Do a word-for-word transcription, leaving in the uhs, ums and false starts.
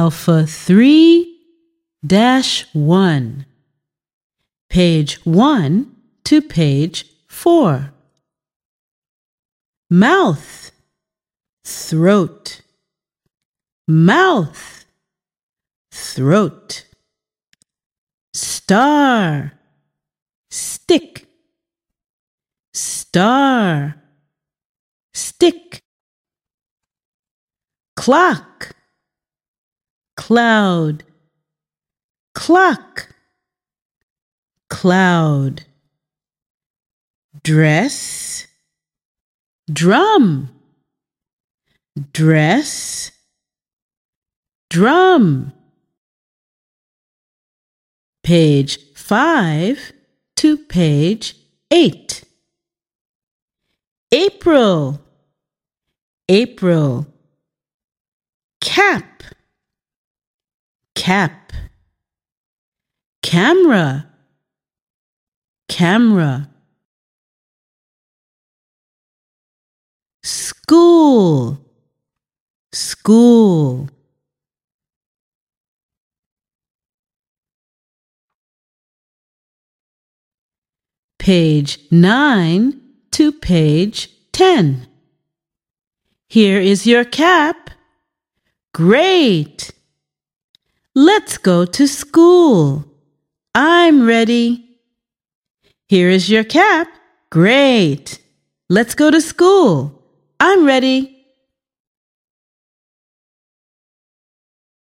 Alpha three dash one. Page one to page four. Mouth, throat, mouth, throat. Star, stick, star, stick. Clock, cloud, clock, cloud. Dress, drum, dress, drum. Page five to page eight. April, April. Cap, cap. Camera, camera. School, school. Page nine to page ten. Here is your cap. Great! Let's go to school. I'm ready. Here is your cap. Great! Let's go to school. I'm ready.